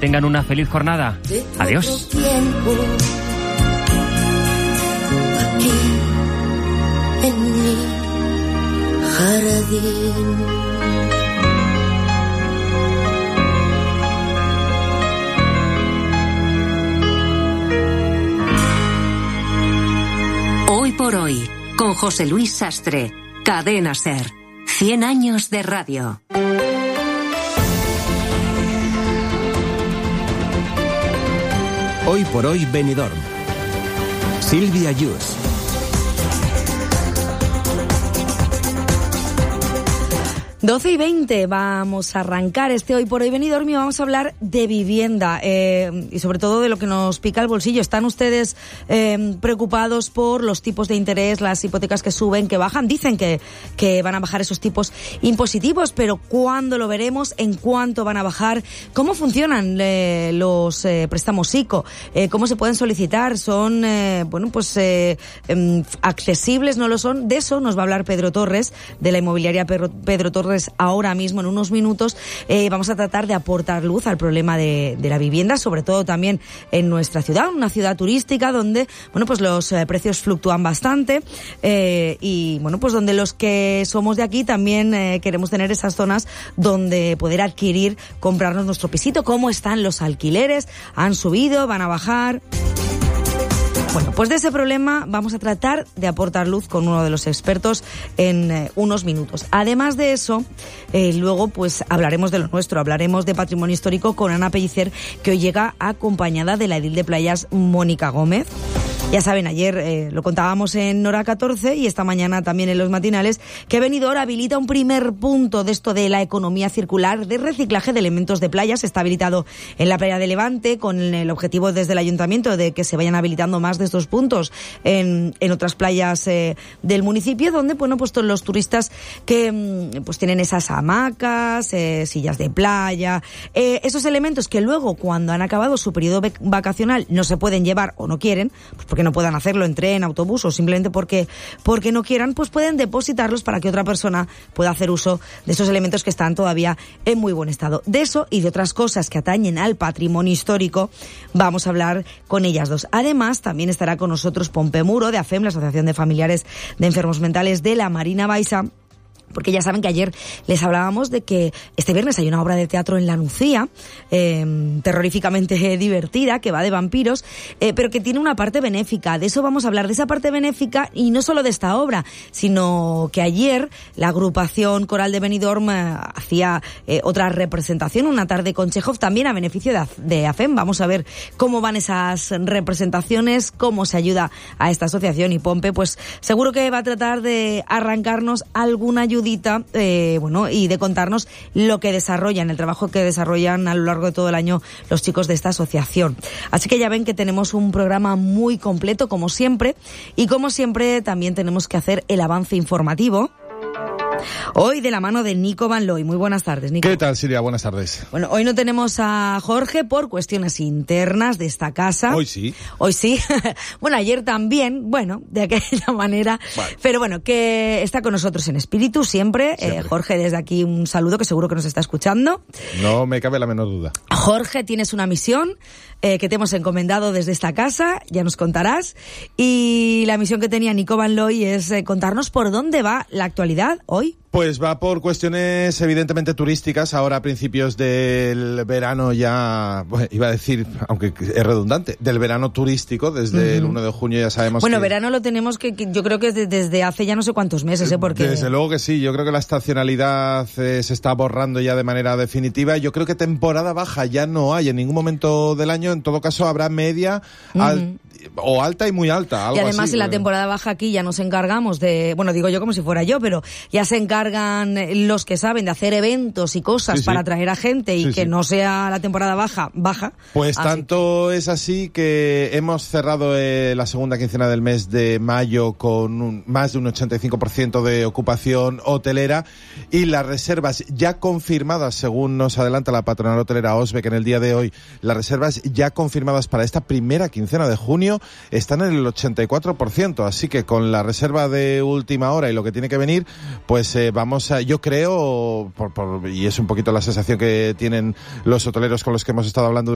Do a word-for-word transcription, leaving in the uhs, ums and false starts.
tengan una feliz jornada. Adiós. Aquí en mi jardín. Hoy por hoy, con José Luis Sastre, Cadena SER, cien años de radio. Hoy por hoy Benidorm. Silvia Yus. doce y veinte, vamos a arrancar este Hoy por Hoy Benidorm y vamos a hablar de vivienda eh, y sobre todo de lo que nos pica el bolsillo. ¿Están ustedes eh, preocupados por los tipos de interés, las hipotecas que suben, que bajan? Dicen que, que van a bajar esos tipos impositivos, pero ¿cuándo lo veremos? ¿En cuánto van a bajar? ¿Cómo funcionan eh, los eh, préstamos ICO? Eh, ¿Cómo se pueden solicitar? ¿Son, eh, bueno, pues eh, eh, accesibles? ¿No lo son? De eso nos va a hablar Pedro Torres, de la inmobiliaria Pedro, Pedro Torres. Ahora mismo, en unos minutos, eh, vamos a tratar de aportar luz al problema de, de la vivienda, sobre todo también en nuestra ciudad, una ciudad turística donde, bueno, pues los eh, precios fluctúan bastante eh, y, bueno, pues donde los que somos de aquí también eh, queremos tener esas zonas donde poder adquirir, comprarnos nuestro pisito. ¿Cómo están los alquileres? ¿Han subido? ¿Van a bajar? Bueno, pues de ese problema vamos a tratar de aportar luz con uno de los expertos en eh, unos minutos. Además de eso, eh, luego pues hablaremos de lo nuestro, hablaremos de patrimonio histórico con Ana Pellicer, que hoy llega acompañada de la edil de Playas, Mónica Gómez. Ya saben, ayer eh, lo contábamos en Hora catorce y esta mañana también en los matinales, que Benidorm habilita un primer punto de esto de la economía circular, de reciclaje de elementos de playas. Está habilitado en la playa de Levante, con el objetivo desde el ayuntamiento de que se vayan habilitando más de estos puntos en, en otras playas eh, del municipio, donde, bueno, pues todos los turistas que pues tienen esas hamacas, eh, sillas de playa, eh, esos elementos que luego, cuando han acabado su periodo vacacional, no se pueden llevar o no quieren, pues porque no puedan hacerlo en tren, autobús o simplemente porque, porque no quieran, pues pueden depositarlos para que otra persona pueda hacer uso de esos elementos que están todavía en muy buen estado. De eso y de otras cosas que atañen al patrimonio histórico vamos a hablar con ellas dos. Además, también estará con nosotros Pompe Muro, de AFEM, la Asociación de Familiares de Enfermos Mentales de la Marina Baixa, porque ya saben que ayer les hablábamos de que este viernes hay una obra de teatro en La Nucía, eh, terroríficamente divertida, que va de vampiros, eh, pero que tiene una parte benéfica. De eso vamos a hablar, de esa parte benéfica, y no solo de esta obra, sino que ayer la agrupación coral de Benidorm eh, hacía eh, otra representación, una tarde con Chekhov, también a beneficio de, de AFEM. Vamos a ver cómo van esas representaciones, cómo se ayuda a esta asociación, y Pompe, pues seguro que va a tratar de arrancarnos alguna ayuda Eh, bueno, y de contarnos lo que desarrollan, el trabajo que desarrollan a lo largo de todo el año los chicos de esta asociación. Así que ya ven que tenemos un programa muy completo, como siempre, y como siempre también tenemos que hacer el avance informativo. Hoy de la mano de Nico Van Looy. Muy buenas tardes, Nico. ¿Qué tal, Silvia? Buenas tardes. Bueno, hoy no tenemos a Jorge por cuestiones internas de esta casa. Hoy sí. Hoy sí. Bueno, ayer también, bueno, de aquella manera. Vale. Pero bueno, que está con nosotros en espíritu siempre. siempre. Eh, Jorge, desde aquí un saludo, que seguro que nos está escuchando. No me cabe la menor duda. Jorge, tienes una misión eh, que te hemos encomendado desde esta casa, ya nos contarás. Y la misión que tenía Nico Van Looy es eh, contarnos por dónde va la actualidad hoy. Pues va por cuestiones evidentemente turísticas. Ahora a principios del verano ya, bueno, iba a decir, aunque es redundante, del verano turístico, desde uh-huh. el uno de junio ya sabemos bueno, que... Bueno, verano lo tenemos que, que yo creo que desde hace ya no sé cuántos meses, ¿eh? Porque... Desde luego que sí, yo creo que la estacionalidad eh, se está borrando ya de manera definitiva. Yo creo que temporada baja ya no hay en ningún momento del año. En todo caso habrá media uh-huh. al, o alta y muy alta, algo y además así. En la temporada baja aquí ya nos encargamos de, bueno, digo yo como si fuera yo, pero ya se encargan los que saben de hacer eventos y cosas sí, para sí. atraer a gente y sí, que sí. no sea la temporada baja, baja. Pues así. Tanto es así que hemos cerrado eh, la segunda quincena del mes de mayo con un, más de un ochenta y cinco por ciento de ocupación hotelera, y las reservas ya confirmadas, según nos adelanta la patronal hotelera Osbeck en el día de hoy, las reservas ya confirmadas para esta primera quincena de junio están en el ochenta y cuatro por ciento, así que con la reserva de última hora y lo que tiene que venir, pues eh, vamos a, yo creo, por, por, y es un poquito la sensación que tienen los hoteleros con los que hemos estado hablando